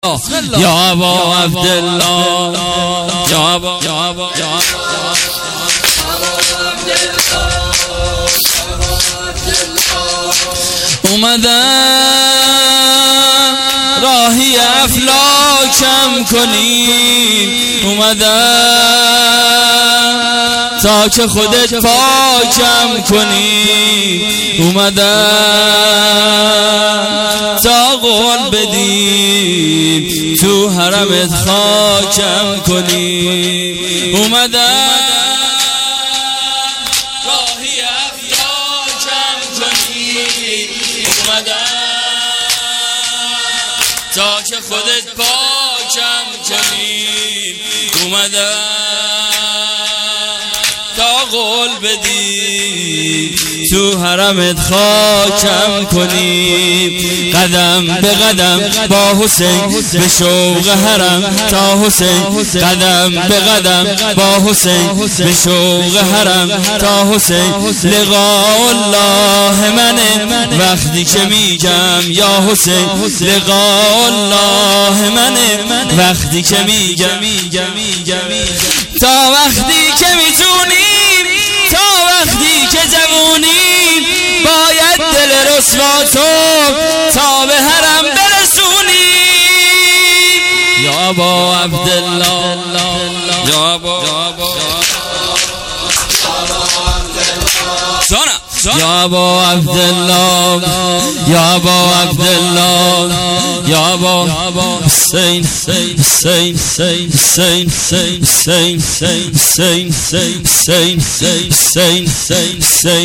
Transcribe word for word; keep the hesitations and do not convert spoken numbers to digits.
یا ابا عبدالله یا ابا یا ابا اومدن راهی افلاکم کنی، اومدن تا که خودت پاکم کنی، اومدن تا قول بدی تو حرمت خاکم کنی، اومدن راهی افلاکم کنی، اومدن تا که خودت پاکم کنی، اومدن تا قول بدی تو حرمت خاکم کنی، قدم به قدم با حسین به شوق حرم تا حسین، قدم به قدم با حسین به شوق حرم تا حسین، لقاء الله منه وقتی که میگم یا حسین، لقاء الله منه وقتی که میگم تا وقتی که میتونیم، تا وقتی که جوونیم، باید دل رسوا تو تا به حرم برسونیم. یا ابا عبدالله یا ابا یا ابا عبدالله یا ابا عبدالله یا ابا حسین حسین حسین حسین حسین حسین حسین حسین حسین حسین حسین حسین